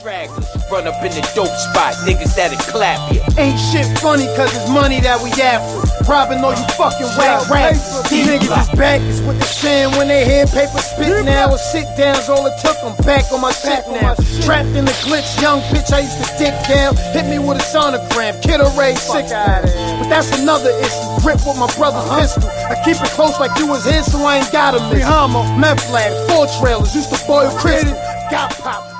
Stragglers run up in the dope spot, niggas that'll clap ya. Ain't shit funny cause it's money that we after. Robbing all you fucking whack rappers. These niggas is back, it's what they saying when they hear paper spit now. Or sit down's all it took, I'm back on my shit now. Trapped in the glitch, young bitch I used to dick down. Hit me with a sonogram, Kid Array, sick out. But that's another issue, grip with my brother's pistol. I keep it close like you was his so I ain't gotta miss. Meth labs, 4 trailers, used to boil crystal. Got pop.